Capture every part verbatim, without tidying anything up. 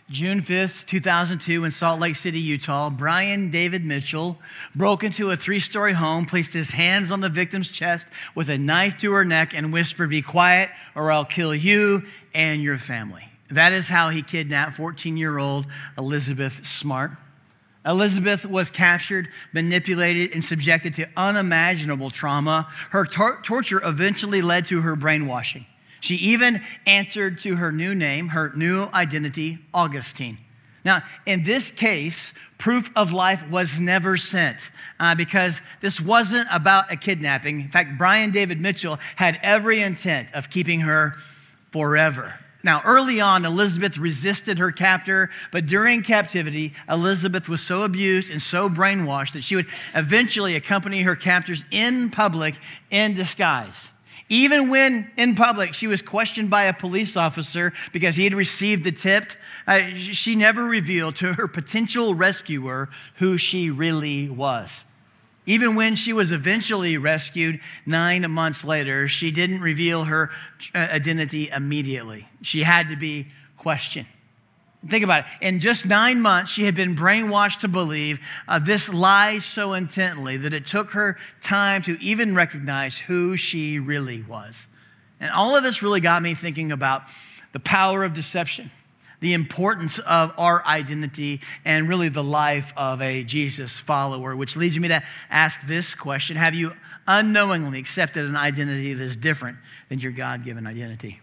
June fifth, two thousand two, in Salt Lake City, Utah, Brian David Mitchell broke into a three-story home, placed his hands on the victim's chest with a knife to her neck, and whispered, "Be quiet or I'll kill you and your family." That is how he kidnapped fourteen-year-old Elizabeth Smart. Elizabeth was captured, manipulated, and subjected to unimaginable trauma. Her tor- torture eventually led to her brainwashing. She even answered to her new name, her new identity, Augustine. Now, in this case, proof of life was never sent uh, because this wasn't about a kidnapping. In fact, Brian David Mitchell had every intent of keeping her forever. Now, early on, Elizabeth resisted her captor, but during captivity, Elizabeth was so abused and so brainwashed that she would eventually accompany her captors in public in disguise. Even when in public, she was questioned by a police officer because he had received the tip, uh, she never revealed to her potential rescuer who she really was. Even when she was eventually rescued nine months later, she didn't reveal her identity immediately. She had to be questioned. Think about it. In just nine months, she had been brainwashed to believe uh, this lie so intently that it took her time to even recognize who she really was. And all of this really got me thinking about the power of deception, the importance of our identity, and really the life of a Jesus follower, which leads me to ask this question: have you unknowingly accepted an identity that is different than your God-given identity?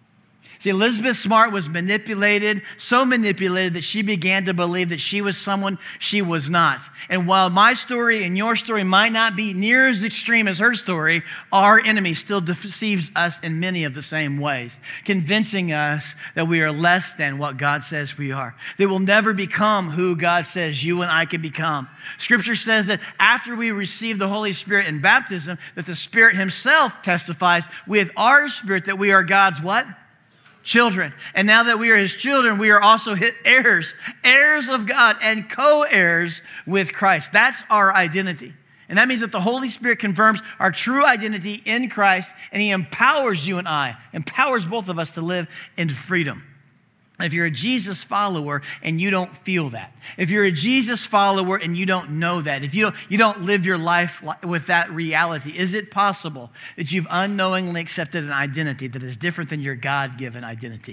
See, Elizabeth Smart was manipulated, so manipulated that she began to believe that she was someone she was not. And while my story and your story might not be near as extreme as her story, our enemy still deceives us in many of the same ways, convincing us that we are less than what God says we are, that we'll never become who God says you and I can become. Scripture says that after we receive the Holy Spirit in baptism, that the Spirit himself testifies with our spirit that we are God's what? Children. And now that we are his children, we are also his heirs, heirs of God and co-heirs with Christ. That's our identity. And that means that the Holy Spirit confirms our true identity in Christ, and he empowers you and I, empowers both of us to live in freedom. If you're a Jesus follower and you don't feel that, if you're a Jesus follower and you don't know that, if you don't, you don't live your life with that reality, is it possible that you've unknowingly accepted an identity that is different than your God-given identity?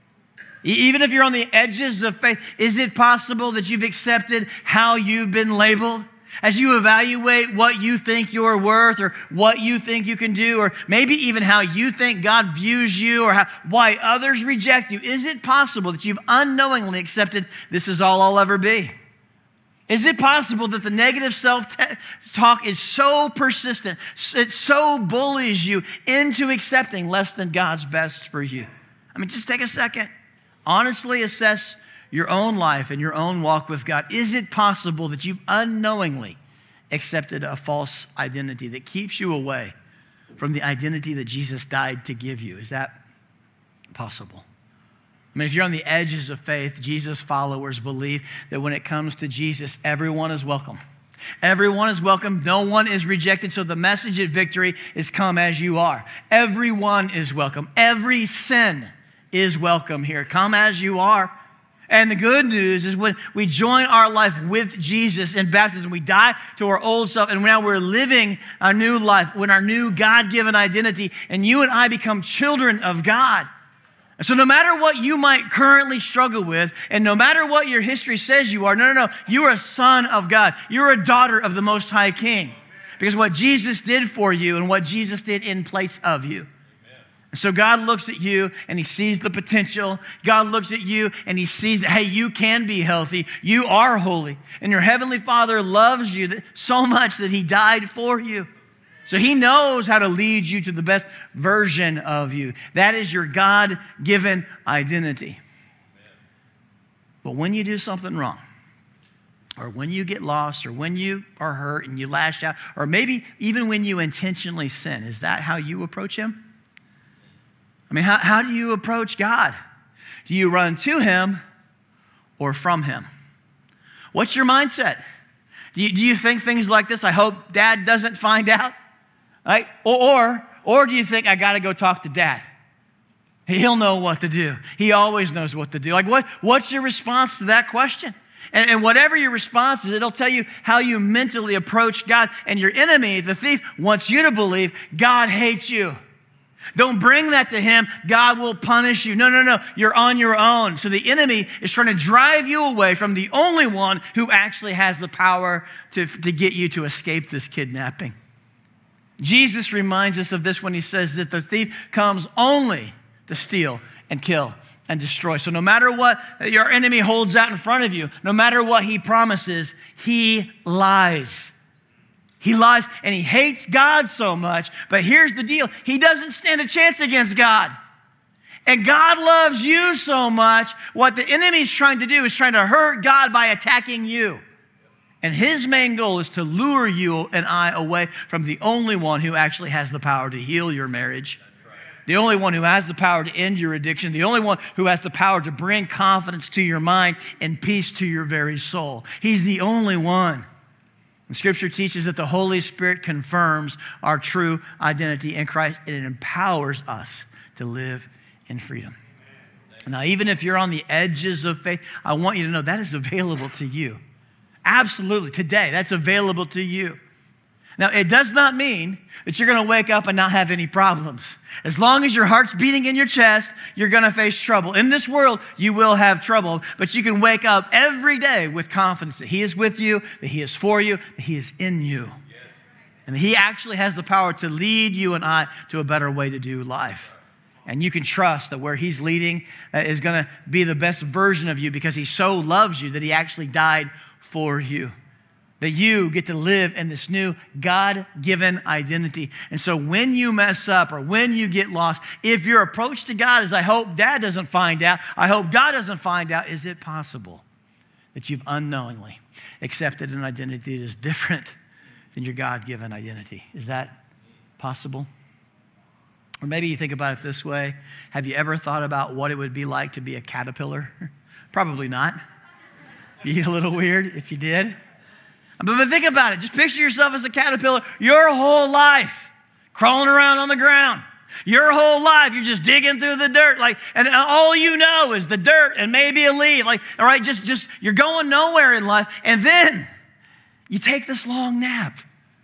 Even if you're on the edges of faith, is it possible that you've accepted how you've been labeled? As you evaluate what you think you're worth or what you think you can do, or maybe even how you think God views you or how, why others reject you, is it possible that you've unknowingly accepted this is all I'll ever be? Is it possible that the negative self-talk is so persistent, it so bullies you into accepting less than God's best for you? I mean, just take a second. Honestly assess your own life and your own walk with God. Is it possible that you've unknowingly accepted a false identity that keeps you away from the identity that Jesus died to give you? Is that possible? I mean, if you're on the edges of faith, Jesus followers believe that when it comes to Jesus, everyone is welcome. Everyone is welcome. No one is rejected. So the message at Victory is come as you are. Everyone is welcome. Every sin is welcome here. Come as you are. And the good news is when we join our life with Jesus in baptism, we die to our old self, and now we're living a new life with our new God-given identity, and you and I become children of God. So no matter what you might currently struggle with, and no matter what your history says you are, no, no, no, you are a son of God. You're a daughter of the Most High King, because what Jesus did for you and what Jesus did in place of you. So God looks at you and he sees the potential. God looks at you and he sees that, hey, you can be healthy. You are holy. And your heavenly Father loves you so much that he died for you. So he knows how to lead you to the best version of you. That is your God-given identity. But when you do something wrong, or when you get lost, or when you are hurt and you lash out, or maybe even when you intentionally sin, is that how you approach him? I mean, how, how do you approach God? Do you run to him or from him? What's your mindset? Do you, do you think things like this? I hope dad doesn't find out. Right? Or, or, or do you think I got to go talk to dad? He'll know what to do. He always knows what to do. Like what, what's your response to that question? And, and whatever your response is, it'll tell you how you mentally approach God. And your enemy, the thief, wants you to believe God hates you. Don't bring that to him. God will punish you. No, no, no. You're on your own. So the enemy is trying to drive you away from the only one who actually has the power to, to get you to escape this kidnapping. Jesus reminds us of this when he says that the thief comes only to steal and kill and destroy. So no matter what your enemy holds out in front of you, no matter what he promises, he lies. He lies and he hates God so much. But here's the deal. He doesn't stand a chance against God. And God loves you so much. What the enemy's trying to do is trying to hurt God by attacking you. And his main goal is to lure you and I away from the only one who actually has the power to heal your marriage. The only one who has the power to end your addiction. The only one who has the power to bring confidence to your mind and peace to your very soul. He's the only one. And Scripture teaches that the Holy Spirit confirms our true identity in Christ. And it empowers us to live in freedom. Now, even if you're on the edges of faith, I want you to know that is available to you. Absolutely. Today, that's available to you. Now, it does not mean that you're going to wake up and not have any problems. As long as your heart's beating in your chest, you're going to face trouble. In this world, you will have trouble, but you can wake up every day with confidence that he is with you, that he is for you, that he is in you. Yes. And that he actually has the power to lead you and I to a better way to do life. And you can trust that where he's leading is going to be the best version of you because he so loves you that he actually died for you. That you get to live in this new God-given identity. And so when you mess up or when you get lost, if your approach to God is, I hope Dad doesn't find out, I hope God doesn't find out, is it possible that you've unknowingly accepted an identity that is different than your God-given identity? Is that possible? Or maybe you think about it this way. Have you ever thought about what it would be like to be a caterpillar? Probably not. Be a little weird if you did. But think about it. Just picture yourself as a caterpillar your whole life, crawling around on the ground. Your whole life, you're just digging through the dirt, like, and all you know is the dirt and maybe a leaf. Like, all right, just, just you're going nowhere in life. And then you take this long nap,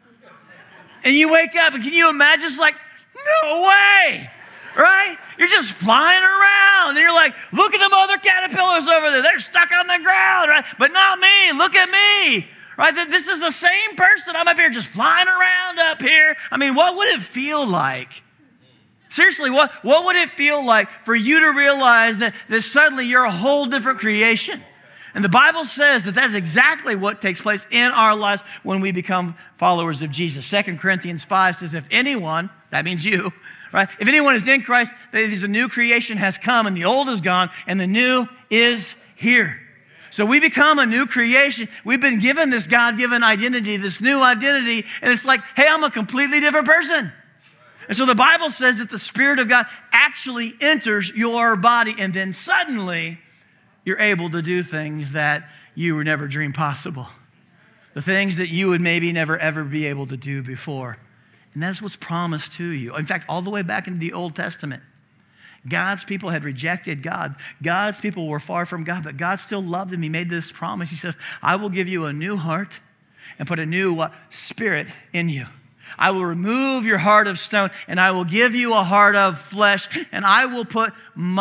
and you wake up, and can you imagine? It's like, no way, right? You're just flying around, and you're like, look at them other caterpillars over there. They're stuck on the ground, right? But not me. Look at me. Right, this is the same person. I'm up here just flying around up here. I mean, what would it feel like? Seriously, what, what would it feel like for you to realize that, that suddenly you're a whole different creation? And the Bible says that that's exactly what takes place in our lives when we become followers of Jesus. Second Corinthians five says, if anyone, that means you, right? If anyone is in Christ, that is a new creation has come and the old is gone and the new is here. So we become a new creation. We've been given this God-given identity, this new identity, and it's like, hey, I'm a completely different person. And so the Bible says that the Spirit of God actually enters your body, and then suddenly you're able to do things that you were never dreamed possible. The things that you would maybe never ever be able to do before. And that's what's promised to you. In fact, all the way back into the Old Testament. God's people had rejected God. God's people were far from God, but God still loved them. He made this promise. He says, I will give you a new heart and put a new what, spirit in you. I will remove your heart of stone and I will give you a heart of flesh, and I will put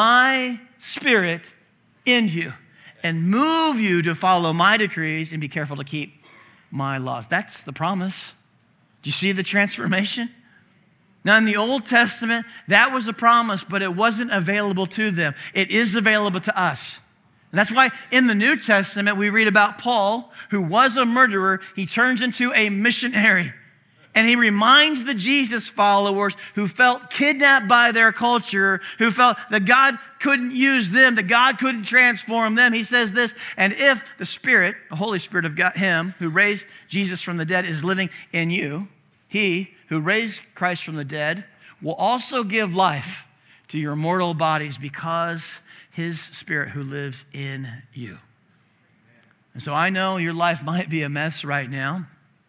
my spirit in you and move you to follow my decrees and be careful to keep my laws. That's the promise. Do you see the transformation? Now, in the Old Testament, that was a promise, but it wasn't available to them. It is available to us. And that's why in the New Testament, we read about Paul, who was a murderer. He turns into a missionary. And he reminds the Jesus followers who felt kidnapped by their culture, who felt that God couldn't use them, that God couldn't transform them. He says this, and if the Spirit, the Holy Spirit of God, him who raised Jesus from the dead is living in you, he who raised Christ from the dead will also give life to your mortal bodies because his Spirit who lives in you. And so I know your life might be a mess right now.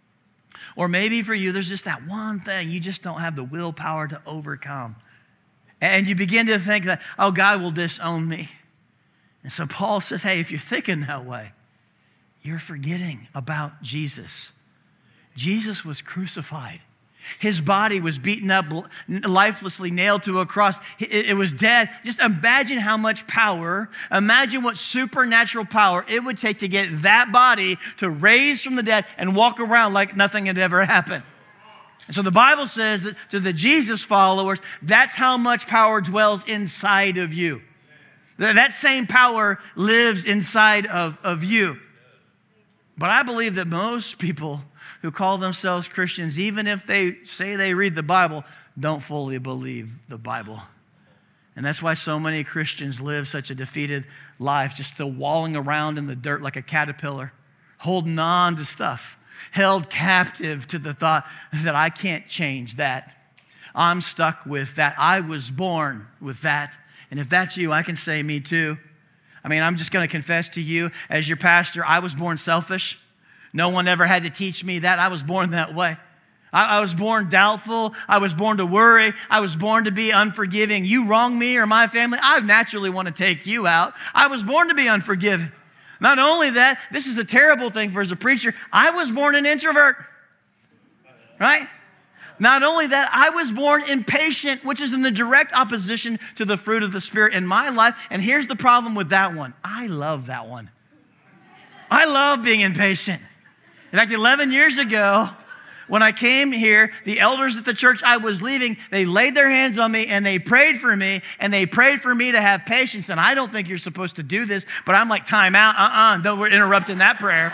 Or maybe for you, there's just that one thing you just don't have the willpower to overcome. And you begin to think that, oh, God will disown me. And so Paul says, hey, if you're thinking that way, you're forgetting about Jesus. Jesus was crucified. His body was beaten up, lifelessly nailed to a cross. It was dead. Just imagine how much power, imagine what supernatural power it would take to get that body to raise from the dead and walk around like nothing had ever happened. And so the Bible says that to the Jesus followers, that's how much power dwells inside of you. That same power lives inside of, of you. But I believe that most people who call themselves Christians, even if they say they read the Bible, don't fully believe the Bible. And that's why so many Christians live such a defeated life, just still walling around in the dirt like a caterpillar, holding on to stuff, held captive to the thought that I can't change that. I'm stuck with that. I was born with that. And if that's you, I can say me too. I mean, I'm just going to confess to you as your pastor, I was born selfish. No one ever had to teach me that. I was born that way. I, I was born doubtful. I was born to worry. I was born to be unforgiving. You wrong me or my family, I naturally want to take you out. I was born to be unforgiving. Not only that, this is a terrible thing for as a preacher, I was born an introvert, right? Not only that, I was born impatient, which is in the direct opposition to the fruit of the Spirit in my life. And here's the problem with that one. I love that one. I love being impatient. In fact, eleven years ago, when I came here, the elders at the church I was leaving, they laid their hands on me and they prayed for me, and they prayed for me to have patience. And I don't think you're supposed to do this, but I'm like, time out, uh-uh, don't, we're interrupting that prayer.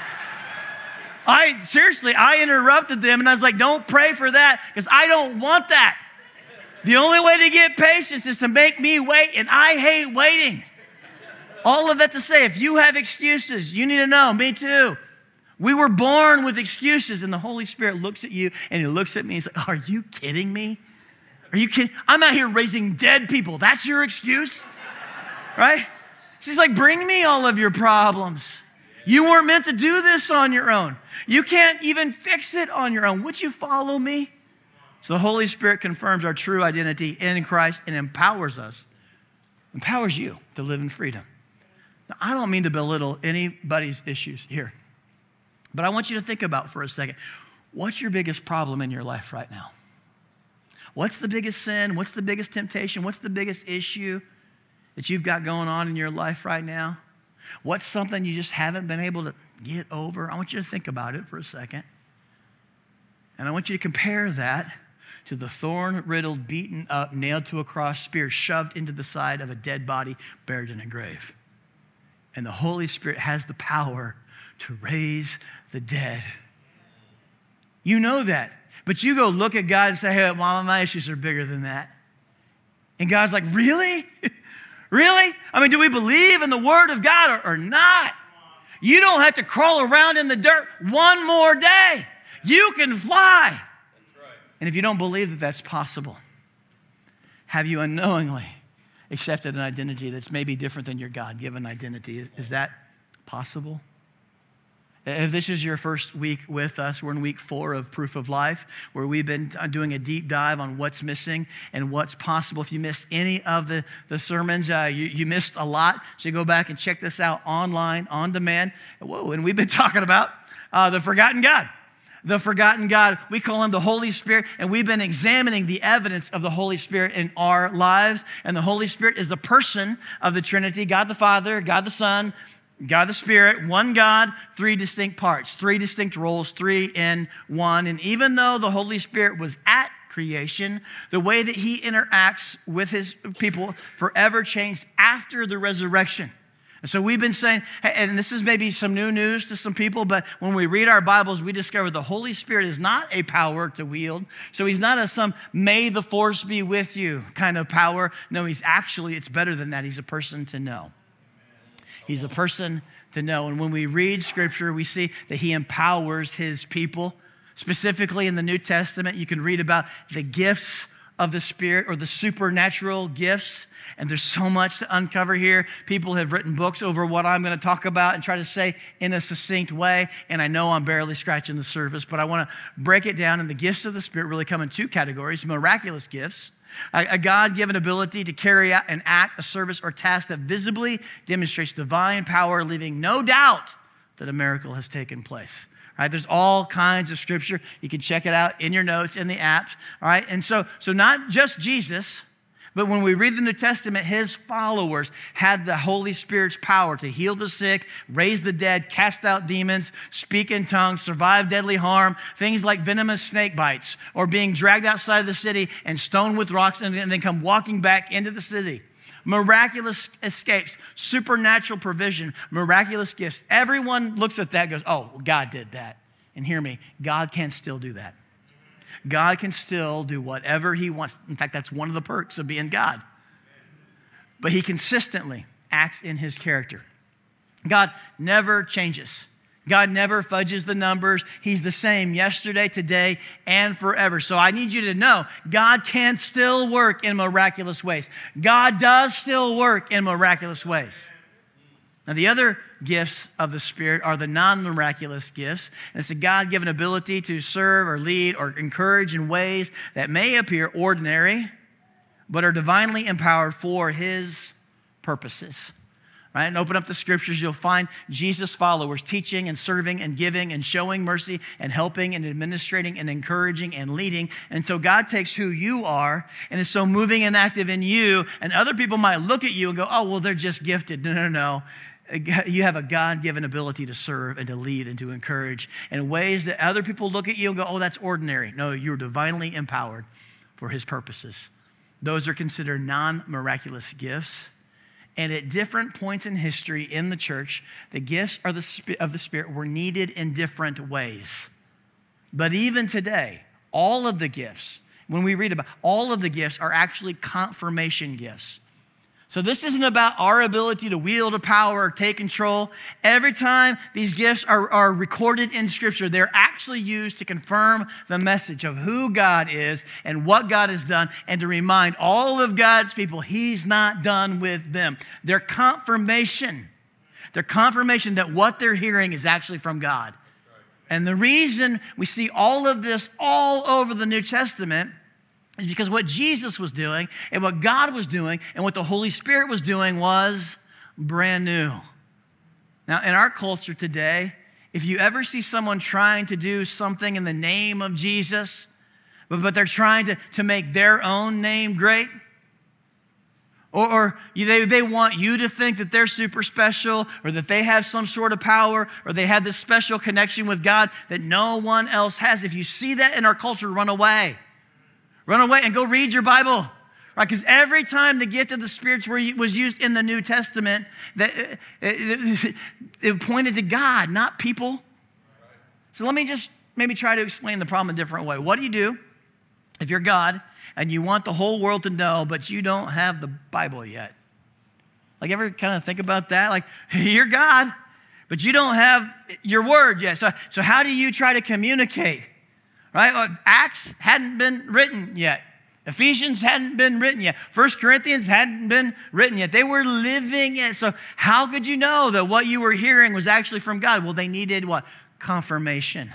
I, seriously, I interrupted them, and I was like, don't pray for that, because I don't want that. The only way to get patience is to make me wait, and I hate waiting. All of that to say, if you have excuses, you need to know, me too. We were born with excuses, and the Holy Spirit looks at you, and he looks at me, and he's like, are you kidding me? Are you kidding? I'm out here raising dead people. That's your excuse? Right? She's like, bring me all of your problems. You weren't meant to do this on your own. You can't even fix it on your own. Would you follow me? So the Holy Spirit confirms our true identity in Christ and empowers us, empowers you to live in freedom. Now, I don't mean to belittle anybody's issues here, but I want you to think about for a second, what's your biggest problem in your life right now? What's the biggest sin? What's the biggest temptation? What's the biggest issue that you've got going on in your life right now? What's something you just haven't been able to get over? I want you to think about it for a second. And I want you to compare that to the thorn-riddled, beaten up, nailed to a cross, spear shoved into the side of a dead body buried in a grave. And the Holy Spirit has the power to raise the dead. You know that. But you go look at God and say, hey, well, my issues are bigger than that. And God's like, really? Really? I mean, do we believe in the Word of God or, or not? You don't have to crawl around in the dirt one more day. You can fly. That's right. And if you don't believe that that's possible, have you unknowingly accepted an identity that's maybe different than your God-given identity? Is, is that possible? If this is your first week with us, we're in week four of Proof of Life, where we've been doing a deep dive on what's missing and what's possible. If you missed any of the, the sermons, uh, you, you missed a lot. So go back and check this out online, on demand. Whoa, and we've been talking about uh, the forgotten God. The forgotten God, we call him the Holy Spirit, and we've been examining the evidence of the Holy Spirit in our lives. And the Holy Spirit is a person of the Trinity, God the Father, God the Son, God the Spirit, one God, three distinct parts, three distinct roles, three in one. And even though the Holy Spirit was at creation, the way that he interacts with his people forever changed after the resurrection. And so we've been saying, and this is maybe some new news to some people, but when we read our Bibles, we discover the Holy Spirit is not a power to wield. So he's not a some may the force be with you kind of power. No, he's actually, it's better than that. He's a person to know. He's a person to know. And when we read Scripture, we see that he empowers his people. Specifically in the New Testament, you can read about the gifts of the Spirit or the supernatural gifts. And there's so much to uncover here. People have written books over what I'm going to talk about and try to say in a succinct way. And I know I'm barely scratching the surface, but I want to break it down. And the gifts of the Spirit really come in two categories: miraculous gifts, A, a God-given ability to carry out an act, a service, or task that visibly demonstrates divine power, leaving no doubt that a miracle has taken place. Right? There's all kinds of scripture. You can check it out in your notes, in the apps. All right? And so, so not just Jesus, but when we read the New Testament, his followers had the Holy Spirit's power to heal the sick, raise the dead, cast out demons, speak in tongues, survive deadly harm, things like venomous snake bites, or being dragged outside of the city and stoned with rocks and then come walking back into the city. Miraculous escapes, supernatural provision, miraculous gifts. Everyone looks at that and goes, oh, God did that. And hear me, God can still do that. God can still do whatever he wants. In fact, that's one of the perks of being God. But he consistently acts in his character. God never changes. God never fudges the numbers. He's the same yesterday, today, and forever. So I need you to know God can still work in miraculous ways. God does still work in miraculous ways. Now, the other gifts of the Spirit are the non-miraculous gifts. And it's a God-given ability to serve or lead or encourage in ways that may appear ordinary, but are divinely empowered for his purposes. Right? And open up the scriptures, you'll find Jesus' followers teaching and serving and giving and showing mercy and helping and administrating and encouraging and leading. And so God takes who you are and is so moving and active in you, and other people might look at you and go, oh, well, they're just gifted. No, no, no. You have a God-given ability to serve and to lead and to encourage in ways that other people look at you and go, oh, that's ordinary. No, you're divinely empowered for his purposes. Those are considered non-miraculous gifts. And at different points in history in the church, the gifts of the, of the Spirit were needed in different ways. But even today, all of the gifts, when we read about all of the gifts are actually confirmation gifts. So this isn't about our ability to wield a power or take control. Every time these gifts are, are recorded in Scripture, they're actually used to confirm the message of who God is and what God has done, and to remind all of God's people he's not done with them. They're confirmation. They're confirmation that what they're hearing is actually from God. And the reason we see all of this all over the New Testament is because what Jesus was doing and what God was doing and what the Holy Spirit was doing was brand new. Now, in our culture today, if you ever see someone trying to do something in the name of Jesus, but, but they're trying to, to make their own name great, or, or they, they want you to think that they're super special, or that they have some sort of power, or they have this special connection with God that no one else has. If you see that in our culture, run away. Run away and go read your Bible, right? Because every time the gift of the Spirit was used in the New Testament, that it, it pointed to God, not people. So let me just maybe try to explain the problem a different way. What do you do if you're God and you want the whole world to know, but you don't have the Bible yet? Like, ever kind of think about that? Like, you're God, but you don't have your word yet. So, so how do you try to communicate? Right? Well, Acts hadn't been written yet. Ephesians hadn't been written yet. First Corinthians hadn't been written yet. They were living it. So how could you know that what you were hearing was actually from God? Well, they needed what? Confirmation.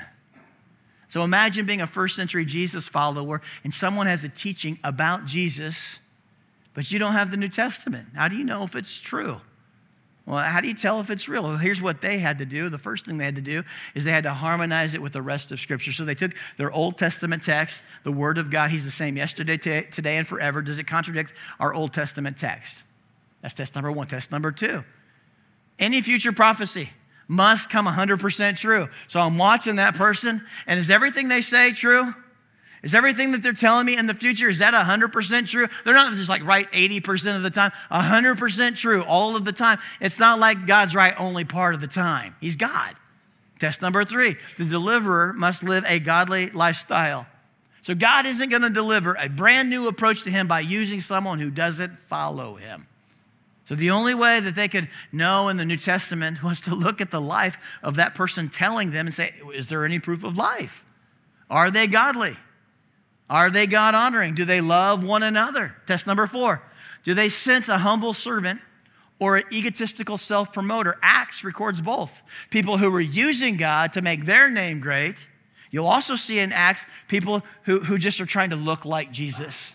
So imagine being a first century Jesus follower and someone has a teaching about Jesus, but you don't have the New Testament. How do you know if it's true? Well, how do you tell if it's real? Well, here's what they had to do. The first thing they had to do is they had to harmonize it with the rest of Scripture. So they took their Old Testament text, the Word of God. He's the same yesterday, t- today, and forever. Does it contradict our Old Testament text? That's test number one. Test number two. Any future prophecy must come one hundred percent true. So I'm watching that person, and is everything they say true? Is everything that they're telling me in the future, is that one hundred percent true? They're not just like right eighty percent of the time, one hundred percent true all of the time. It's not like God's right only part of the time. He's God. Test number three, the deliverer must live a godly lifestyle. So God isn't going to deliver a brand new approach to him by using someone who doesn't follow him. So the only way that they could know in the New Testament was to look at the life of that person telling them and say, is there any proof of life? Are they godly? Are they God-honoring? Do they love one another? Test number four. Do they sense a humble servant or an egotistical self-promoter? Acts records both. People who were using God to make their name great. You'll also see in Acts people who, who just are trying to look like Jesus.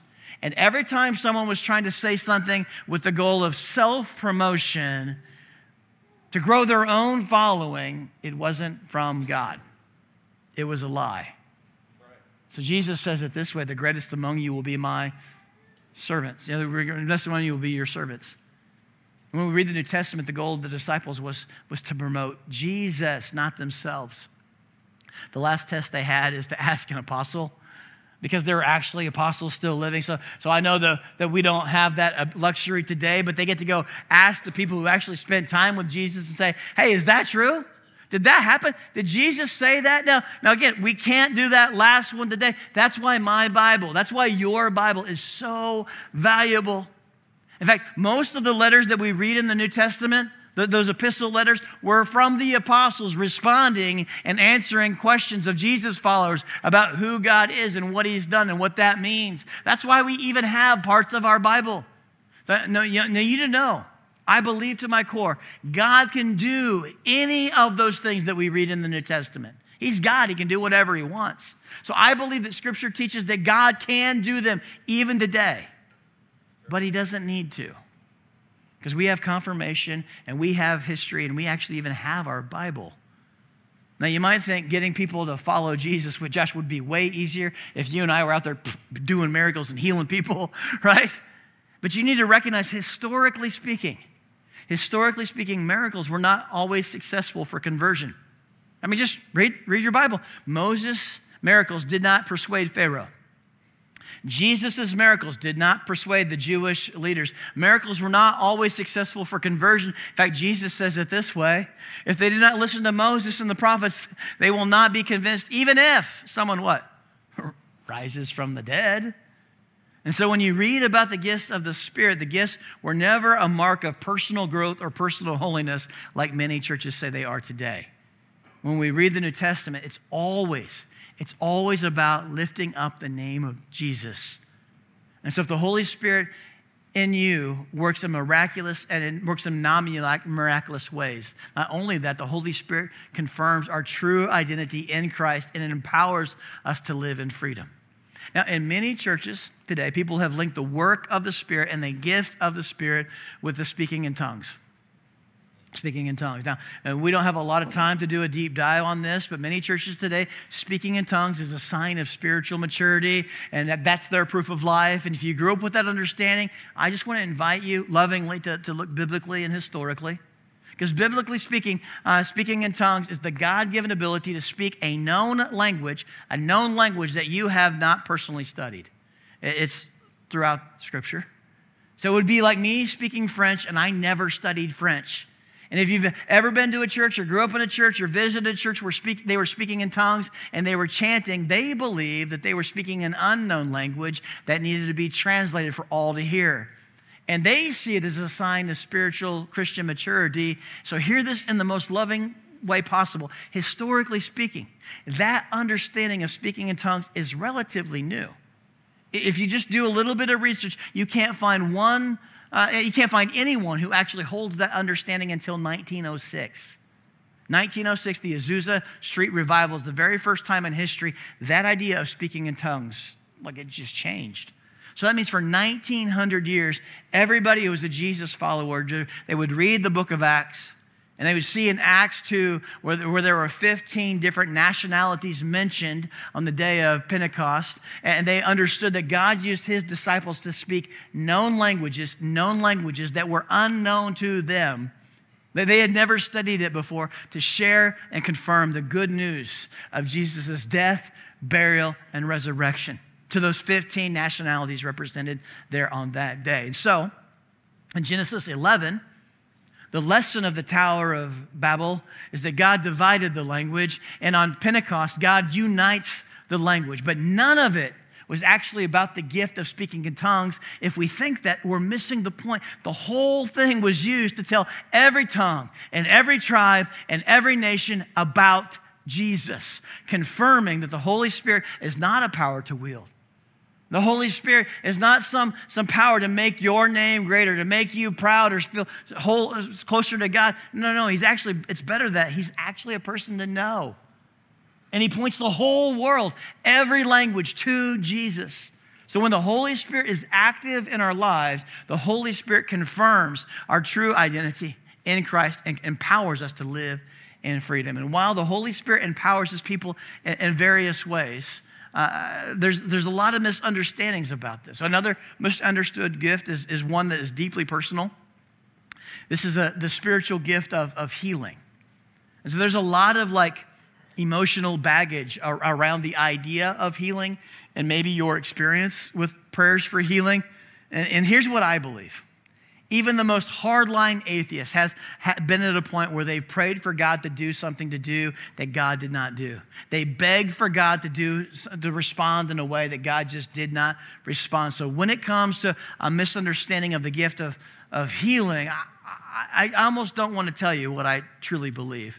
And every time someone was trying to say something with the goal of self-promotion, to grow their own following, it wasn't from God. It was a lie. So Jesus says it this way, the greatest among you will be my servants. The greatest among you will be your servants. When we read the New Testament, the goal of the disciples was, was to promote Jesus, not themselves. The last test they had is to ask an apostle, because there are actually apostles still living. So, so I know the, that we don't have that luxury today, but they get to go ask the people who actually spent time with Jesus and say, hey, is that true? Did that happen? Did Jesus say that? Now, now again, we can't do that last one today. That's why my Bible, that's why your Bible is so valuable. In fact, most of the letters that we read in the New Testament, th- those epistle letters, were from the apostles responding and answering questions of Jesus' followers about who God is and what he's done and what that means. That's why we even have parts of our Bible. That, no, you, no, you didn't know. I believe to my core, God can do any of those things that we read in the New Testament. He's God. He can do whatever he wants. So I believe that Scripture teaches that God can do them even today. But he doesn't need to, because we have confirmation and we have history and we actually even have our Bible. Now, you might think getting people to follow Jesus with Josh would be way easier if you and I were out there doing miracles and healing people, right? But you need to recognize, historically speaking, historically speaking, miracles were not always successful for conversion. I mean, just read, read your Bible. Moses' miracles did not persuade Pharaoh. Jesus' miracles did not persuade the Jewish leaders. Miracles were not always successful for conversion. In fact, Jesus says it this way: if they do not listen to Moses and the prophets, they will not be convinced, even if someone what? Rises from the dead. And so when you read about the gifts of the Spirit, the gifts were never a mark of personal growth or personal holiness like many churches say they are today. When we read the New Testament, it's always It's always about lifting up the name of Jesus. And so if the Holy Spirit in you works in miraculous and it works in non-miraculous ways, not only that, the Holy Spirit confirms our true identity in Christ and it empowers us to live in freedom. Now, in many churches today, people have linked the work of the Spirit and the gift of the Spirit with the speaking in tongues. Speaking in tongues. Now, we don't have a lot of time to do a deep dive on this, but many churches today, speaking in tongues is a sign of spiritual maturity, and that, that's their proof of life. And if you grew up with that understanding, I just want to invite you lovingly to, to look biblically and historically. Because biblically speaking, uh, speaking in tongues is the God-given ability to speak a known language, a known language that you have not personally studied. It's throughout Scripture. So it would be like me speaking French, and I never studied French. And if you've ever been to a church or grew up in a church or visited a church where speak, they were speaking in tongues and they were chanting, they believed that they were speaking an unknown language that needed to be translated for all to hear. And they see it as a sign of spiritual Christian maturity. So hear this in the most loving way possible. Historically speaking, that understanding of speaking in tongues is relatively new. If you just do a little bit of research, you can't find one Uh, you can't find anyone who actually holds that understanding until nineteen oh six. nineteen oh six, the Azusa Street Revival is the very first time in history that idea of speaking in tongues, like it just changed. So that means for nineteen hundred years, everybody who was a Jesus follower, they would read the book of Acts, and they would see in Acts two where, where there were fifteen different nationalities mentioned on the day of Pentecost. And they understood that God used his disciples to speak known languages, known languages that were unknown to them. That they had never studied it before, to share and confirm the good news of Jesus' death, burial, and resurrection to those fifteen nationalities represented there on that day. And so in Genesis eleven, the lesson of the Tower of Babel is that God divided the language, and on Pentecost, God unites the language. But none of it was actually about the gift of speaking in tongues. If we think that, we're missing the point. The whole thing was used to tell every tongue and every tribe and every nation about Jesus, confirming that the Holy Spirit is not a power to wield. The Holy Spirit is not some, some power to make your name greater, to make you proud or feel whole, closer to God. No, no, he's actually, it's better that he's actually a person to know. And he points the whole world, every language, to Jesus. So when the Holy Spirit is active in our lives, the Holy Spirit confirms our true identity in Christ and empowers us to live in freedom. And while the Holy Spirit empowers his people in, in various ways, uh, there's, there's a lot of misunderstandings about this. Another misunderstood gift is, is one that is deeply personal. This is a, the spiritual gift of, of healing. And so there's a lot of like emotional baggage ar- around the idea of healing and maybe your experience with prayers for healing. And, and here's what I believe. Even the most hardline atheist has been at a point where they've prayed for God to do something to do that God did not do. They begged for God to do to respond in a way that God just did not respond. So when it comes to a misunderstanding of the gift of, of healing, I, I, I almost don't want to tell you what I truly believe.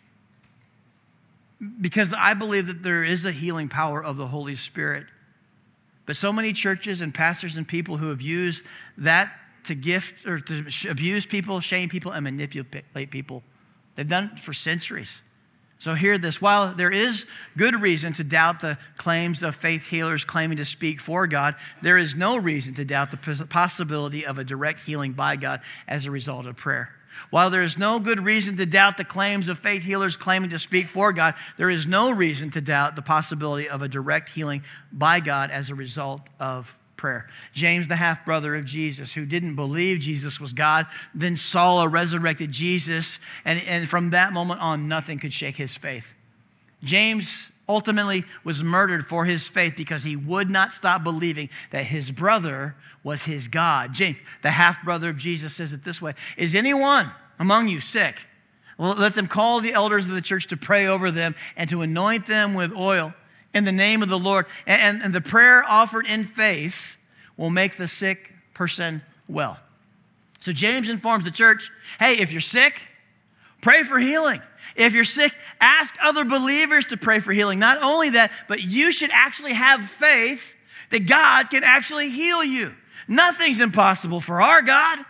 Because I believe that there is a healing power of the Holy Spirit. But so many churches and pastors and people who have used that to gift or to abuse people, shame people, and manipulate people. They've done it for centuries. So hear this. While there is good reason to doubt the claims of faith healers claiming to speak for God, there is no reason to doubt the possibility of a direct healing by God as a result of prayer. While there is no good reason to doubt the claims of faith healers claiming to speak for God, there is no reason to doubt the possibility of a direct healing by God as a result of prayer. James, the half-brother of Jesus, who didn't believe Jesus was God, then saw a resurrected Jesus, and, and from that moment on, nothing could shake his faith. James ultimately was murdered for his faith because he would not stop believing that his brother was his God. James, the half-brother of Jesus, says it this way: is anyone among you sick? Well, let them call the elders of the church to pray over them and to anoint them with oil in the name of the Lord. And, and, and the prayer offered in faith will make the sick person well. So James informs the church, hey, if you're sick, pray for healing. If you're sick, ask other believers to pray for healing. Not only that, but you should actually have faith that God can actually heal you. Nothing's impossible for our God.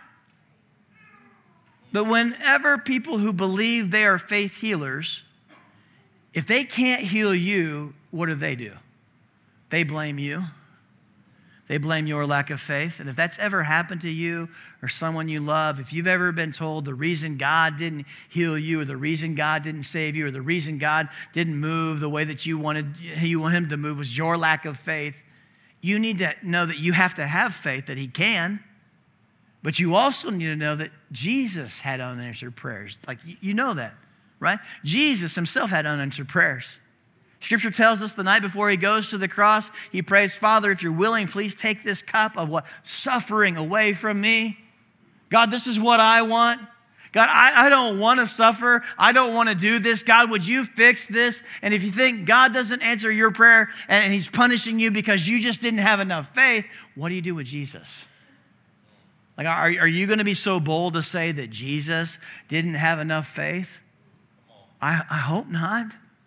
But whenever people who believe they are faith healers, if they can't heal you, what do they do? They blame you. They blame your lack of faith. And if that's ever happened to you or someone you love, if you've ever been told the reason God didn't heal you or the reason God didn't save you or the reason God didn't move the way that you wanted you want him to move was your lack of faith, you need to know that you have to have faith that he can. But you also need to know that Jesus had unanswered prayers. Like, you know that, right? Jesus himself had unanswered prayers. Scripture tells us the night before he goes to the cross, he prays, Father, if you're willing, please take this cup of what? Suffering away from me. God, this is what I want. God, I, I don't want to suffer. I don't want to do this. God, would you fix this? And if you think God doesn't answer your prayer and, and he's punishing you because you just didn't have enough faith, what do you do with Jesus? Like, are, are you going to be so bold to say that Jesus didn't have enough faith? I, I hope not.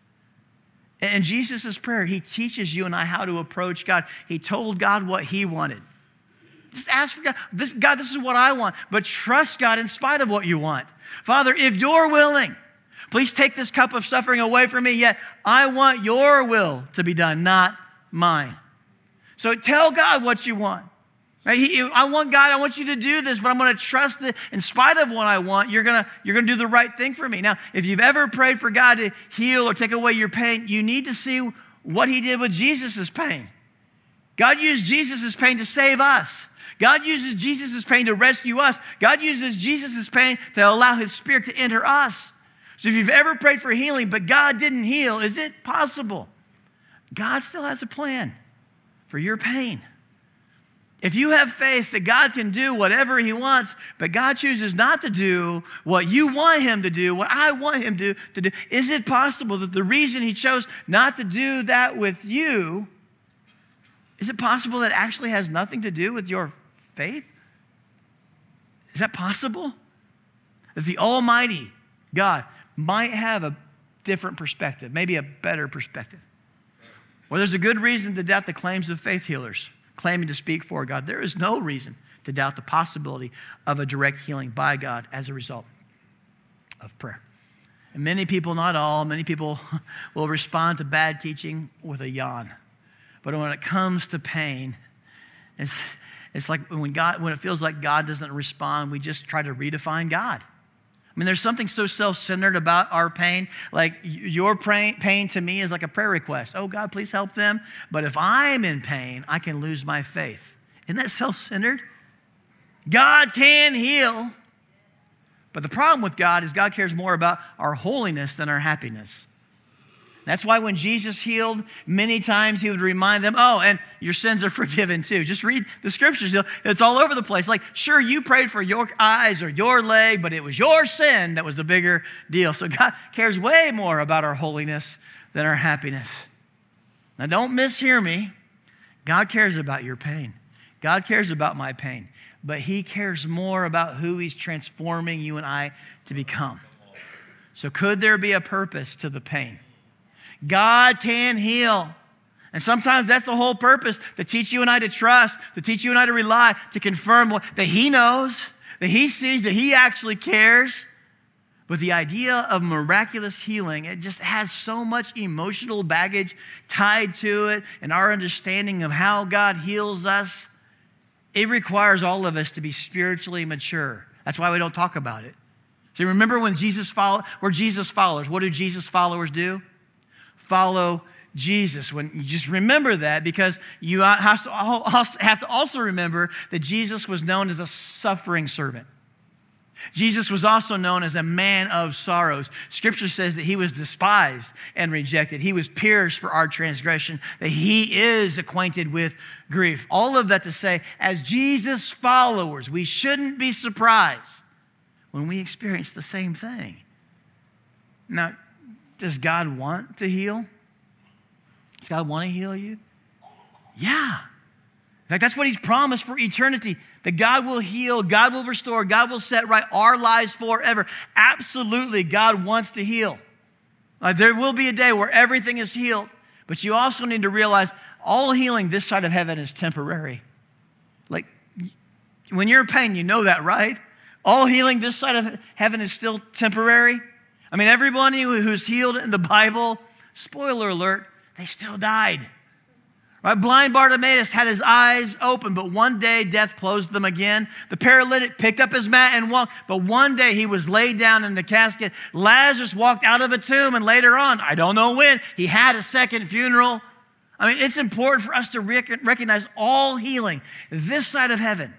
In Jesus' prayer, he teaches you and I how to approach God. He told God what he wanted. Just ask for God. This, God, this is what I want. But trust God in spite of what you want. Father, if you're willing, please take this cup of suffering away from me. Yet I want your will to be done, not mine. So tell God what you want. I want God, I want you to do this, but I'm going to trust that in spite of what I want, you're going to, you're going to do the right thing for me. Now, if you've ever prayed for God to heal or take away your pain, you need to see what he did with Jesus' pain. God used Jesus' pain to save us. God uses Jesus' pain to rescue us. God uses Jesus' pain to allow his spirit to enter us. So if you've ever prayed for healing, but God didn't heal, is it possible? God still has a plan for your pain. If you have faith that God can do whatever he wants, but God chooses not to do what you want him to do, what I want him to, to do, is it possible that the reason he chose not to do that with you, is it possible that it actually has nothing to do with your faith? Is that possible? That the Almighty God might have a different perspective, maybe a better perspective. Well, there's a good reason to doubt the claims of faith healers claiming to speak for God. There is no reason to doubt the possibility of a direct healing by God as a result of prayer. And many people, not all, many people will respond to bad teaching with a yawn. But when it comes to pain, It's, it's like when God, when it feels like God doesn't respond, we just try to redefine God. I mean, there's something so self-centered about our pain. Like your pain to me is like a prayer request. Oh, God, please help them. But if I'm in pain, I can lose my faith. Isn't that self-centered? God can heal. But the problem with God is God cares more about our holiness than our happiness. That's why when Jesus healed, many times he would remind them, oh, and your sins are forgiven too. Just read the scriptures. It's all over the place. Like, sure, you prayed for your eyes or your leg, but it was your sin that was the bigger deal. So God cares way more about our holiness than our happiness. Now, don't mishear me. God cares about your pain. God cares about my pain. But he cares more about who he's transforming you and I to become. So could there be a purpose to the pain? God can heal. And sometimes that's the whole purpose, to teach you and I to trust, to teach you and I to rely, to confirm that he knows, that he sees, that he actually cares. But the idea of miraculous healing, it just has so much emotional baggage tied to it, and our understanding of how God heals us. It requires all of us to be spiritually mature. That's why we don't talk about it. So remember when Jesus follow, we're Jesus followers. What do Jesus followers do? Follow Jesus. When you just remember that, because you have to also remember that Jesus was known as a suffering servant. Jesus was also known as a man of sorrows. Scripture says that he was despised and rejected. He was pierced for our transgression, that he is acquainted with grief. All of that to say, as Jesus followers, we shouldn't be surprised when we experience the same thing. Now, does God want to heal? Does God want to heal you? Yeah. In fact, that's what he's promised for eternity, that God will heal, God will restore, God will set right our lives forever. Absolutely, God wants to heal. Uh, there will be a day where everything is healed, but you also need to realize all healing this side of heaven is temporary. Like, when you're in pain, you know that, right? All healing this side of heaven is still temporary. I mean, everybody who's healed in the Bible, spoiler alert, they still died. Right? Blind Bartimaeus had his eyes open, but one day death closed them again. The paralytic picked up his mat and walked, but one day he was laid down in the casket. Lazarus walked out of a tomb, and later on, I don't know when, he had a second funeral. I mean, it's important for us to rec- recognize all healing this side of heaven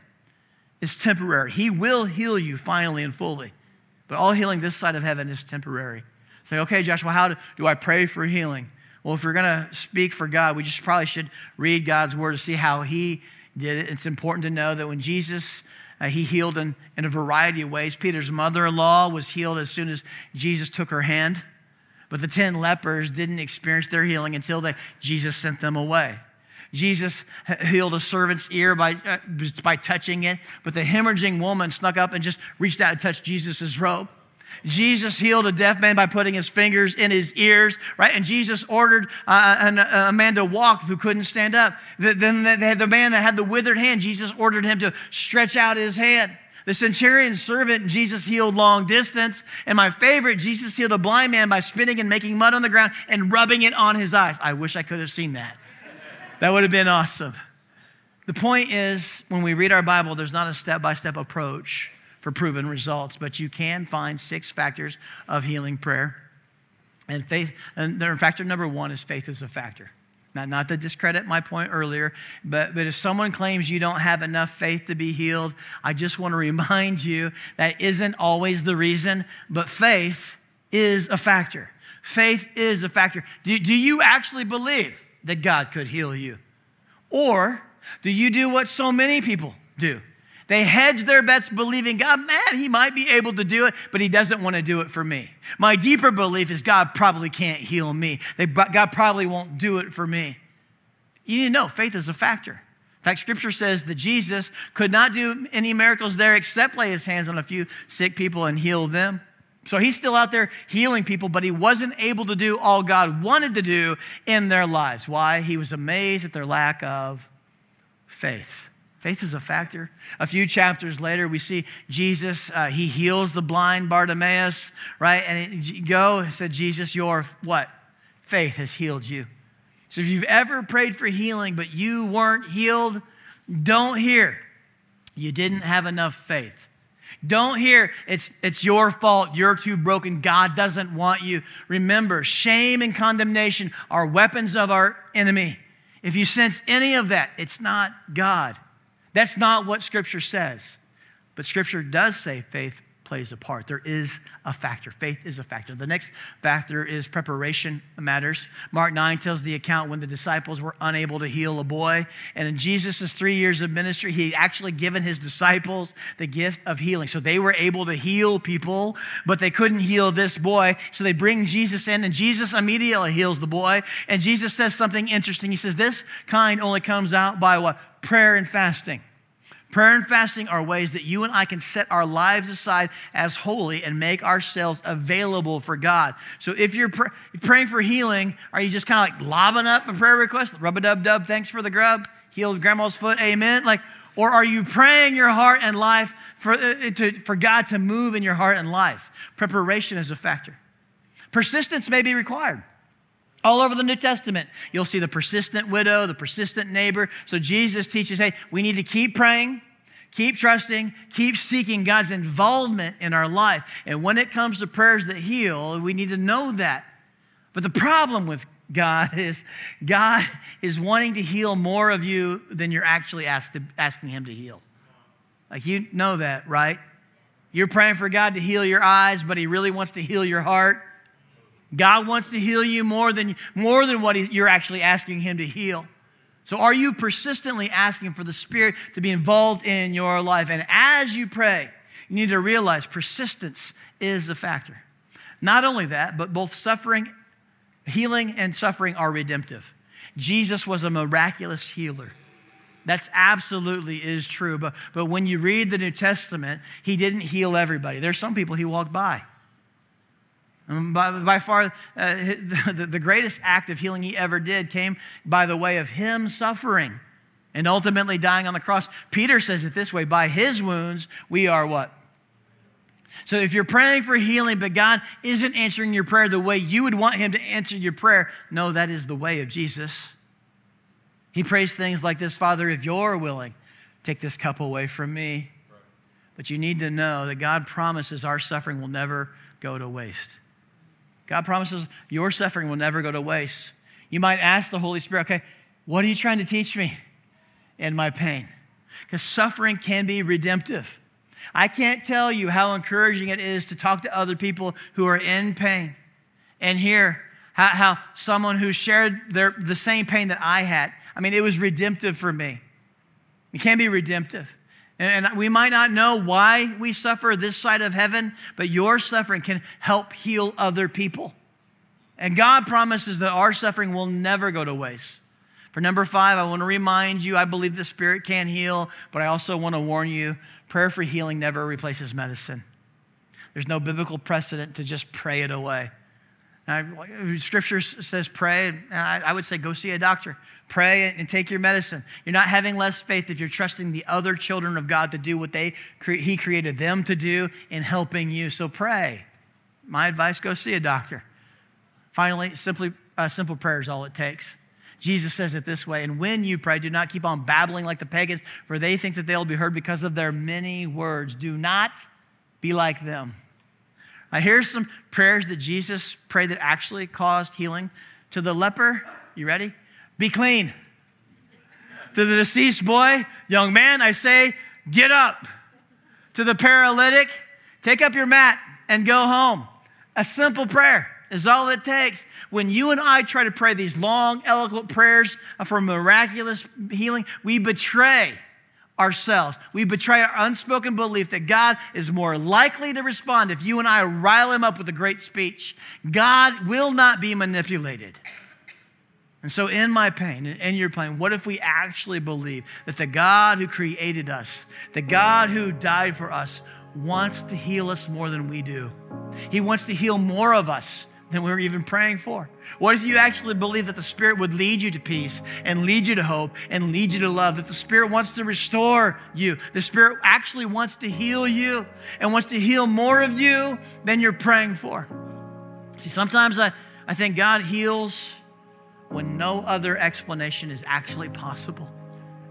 is temporary. He will heal you finally and fully. But all healing this side of heaven is temporary. Say, okay, Joshua, how do, do I pray for healing? Well, if you're going to speak for God, we just probably should read God's word to see how he did it. It's important to know that when Jesus, uh, he healed in, in a variety of ways. Peter's mother-in-law was healed as soon as Jesus took her hand. But the ten lepers didn't experience their healing until they, Jesus sent them away. Jesus healed a servant's ear by, uh, by touching it, but the hemorrhaging woman snuck up and just reached out and touched Jesus' robe. Jesus healed a deaf man by putting his fingers in his ears, right? And Jesus ordered uh, an, a man to walk who couldn't stand up. The, then they had the man that had the withered hand, Jesus ordered him to stretch out his hand. The centurion's servant, Jesus healed long distance. And my favorite, Jesus healed a blind man by spitting and making mud on the ground and rubbing it on his eyes. I wish I could have seen that. That would have been awesome. The point is, when we read our Bible, there's not a step-by-step approach for proven results, but you can find six factors of healing prayer. And faith, and factor number one is faith is a factor. Now, not to discredit my point earlier, but, but if someone claims you don't have enough faith to be healed, I just want to remind you that isn't always the reason, but faith is a factor. Faith is a factor. Do, do you actually believe that God could heal you? Or do you do what so many people do? They hedge their bets believing, God, man, he might be able to do it, but he doesn't want to do it for me. My deeper belief is God probably can't heal me. They, God probably won't do it for me. You need to know, faith is a factor. In fact, Scripture says that Jesus could not do any miracles there except lay his hands on a few sick people and heal them. So he's still out there healing people, but he wasn't able to do all God wanted to do in their lives. Why? He was amazed at their lack of faith. Faith is a factor. A few chapters later, we see Jesus, uh, he heals the blind Bartimaeus, right? And it, go, said Jesus, your what? Faith has healed you. So if you've ever prayed for healing, but you weren't healed, Don't hear you didn't have enough faith. Don't hear it's, it's your fault, you're too broken, God doesn't want you. Remember, shame and condemnation are weapons of our enemy. If you sense any of that, it's not God. That's not what Scripture says. But Scripture does say faith plays a part. There is a factor. Faith is a factor. The next factor is preparation matters. Mark nine tells the account when the disciples were unable to heal a boy. And in Jesus' three years of ministry, he actually given his disciples the gift of healing. So they were able to heal people, but they couldn't heal this boy. So they bring Jesus in, and Jesus immediately heals the boy. And Jesus says something interesting. He says, this kind only comes out by what? Prayer and fasting. Prayer and fasting are ways that you and I can set our lives aside as holy and make ourselves available for God. So if you're pr- praying for healing, are you just kind of like lobbing up a prayer request? Rub-a-dub-dub, thanks for the grub. Healed grandma's foot, amen. Like, or are you praying your heart and life for, uh, to, for God to move in your heart and life? Preparation is a factor. Persistence may be required. All over the New Testament, you'll see the persistent widow, the persistent neighbor. So Jesus teaches, hey, we need to keep praying, keep trusting, keep seeking God's involvement in our life. And when it comes to prayers that heal, we need to know that. But the problem with God is God is wanting to heal more of you than you're actually asked to, asking him to heal. Like, you know that, right? You're praying for God to heal your eyes, but he really wants to heal your heart. God wants to heal you more than, more than what he, you're actually asking him to heal. So are you persistently asking for the Spirit to be involved in your life? And as you pray, you need to realize persistence is a factor. Not only that, but both suffering, healing and suffering are redemptive. Jesus was a miraculous healer. That's absolutely is true. But, but when you read the New Testament, he didn't heal everybody. There's some people he walked by. By, by far, uh, the, the greatest act of healing he ever did came by the way of him suffering and ultimately dying on the cross. Peter says it this way, by his wounds, we are what? So if you're praying for healing, but God isn't answering your prayer the way you would want him to answer your prayer, no, that is the way of Jesus. He prays things like this, Father, if you're willing, take this cup away from me. But you need to know that God promises our suffering will never go to waste. God promises your suffering will never go to waste. You might ask the Holy Spirit, okay, what are you trying to teach me in my pain? Because suffering can be redemptive. I can't tell you how encouraging it is to talk to other people who are in pain and hear how, how someone who shared their, the same pain that I had, I mean, it was redemptive for me. It can be redemptive. And we might not know why we suffer this side of heaven, but your suffering can help heal other people. And God promises that our suffering will never go to waste. For number five, I want to remind you, I believe the Spirit can heal, but I also want to warn you, prayer for healing never replaces medicine. There's no biblical precedent to just pray it away. Now, Scripture says pray. I would say go see a doctor. Pray and take your medicine. You're not having less faith if you're trusting the other children of God to do what they He created them to do in helping you. So pray. My advice, go see a doctor. Finally, simply uh, simple prayer is all it takes. Jesus says it this way, and when you pray, do not keep on babbling like the pagans, for they think that they'll be heard because of their many words. Do not be like them. Now, here's some prayers that Jesus prayed that actually caused healing. To the leper, you ready? Be clean. To the deceased boy, young man, I say, get up. To the paralytic, take up your mat and go home. A simple prayer is all it takes. When you and I try to pray these long, eloquent prayers for miraculous healing, we betray ourselves. We betray our unspoken belief that God is more likely to respond if you and I rile him up with a great speech. God will not be manipulated. And so in my pain, in your pain, what if we actually believe that the God who created us, the God who died for us, wants to heal us more than we do? He wants to heal more of us than we were even praying for. What if you actually believe that the Spirit would lead you to peace and lead you to hope and lead you to love, that the Spirit wants to restore you? The Spirit actually wants to heal you and wants to heal more of you than you're praying for. See, sometimes I, I think God heals when no other explanation is actually possible.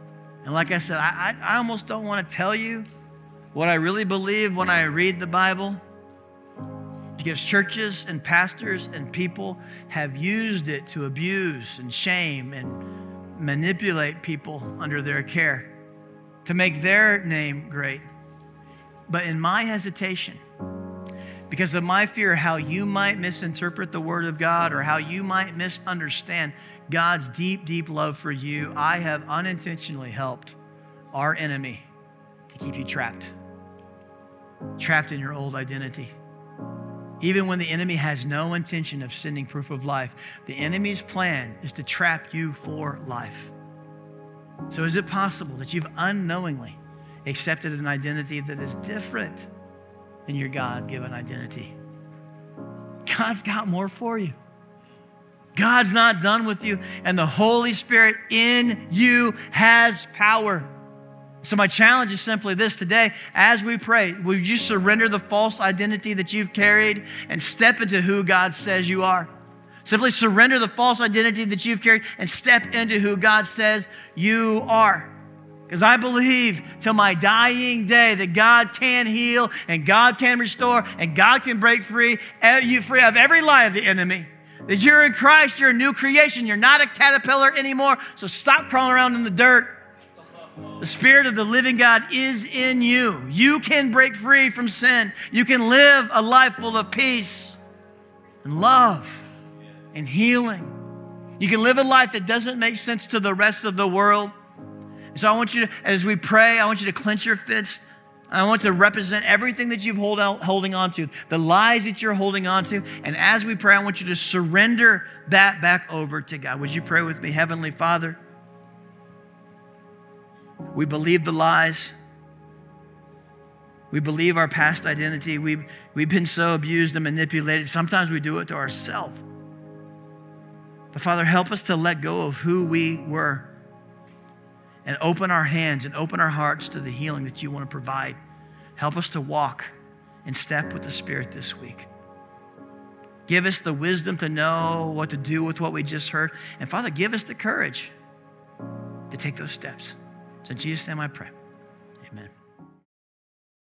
And like I said, I, I, I almost don't want to tell you what I really believe when I read the Bible, because churches and pastors and people have used it to abuse and shame and manipulate people under their care to make their name great. But in my hesitation, because of my fear how you might misinterpret the word of God or how you might misunderstand God's deep, deep love for you, I have unintentionally helped our enemy to keep you trapped, trapped in your old identity. Even when the enemy has no intention of sending proof of life, the enemy's plan is to trap you for life. So is it possible that you've unknowingly accepted an identity that is different than your God-given identity? God's got more for you. God's not done with you, and the Holy Spirit in you has power. So my challenge is simply this today. As we pray, would you surrender the false identity that you've carried and step into who God says you are? Simply surrender the false identity that you've carried and step into who God says you are. Because I believe till my dying day that God can heal and God can restore and God can break free you free of every lie of the enemy. That you're in Christ, you're a new creation. You're not a caterpillar anymore. So stop crawling around in the dirt. The Spirit of the living God is in you. You can break free from sin. You can live a life full of peace and love and healing. You can live a life that doesn't make sense to the rest of the world. And so I want you to, as we pray, I want you to clench your fists. I want to represent everything that you've hold out, holding on to, the lies that you're holding on to. And as we pray, I want you to surrender that back over to God. Would you pray with me? Heavenly Father, we believe the lies. We believe our past identity. We've, we've been so abused and manipulated. Sometimes we do it to ourselves. But Father, help us to let go of who we were and open our hands and open our hearts to the healing that you want to provide. Help us to walk in step with the Spirit this week. Give us the wisdom to know what to do with what we just heard. And Father, give us the courage to take those steps. So in Jesus' name I pray. Amen.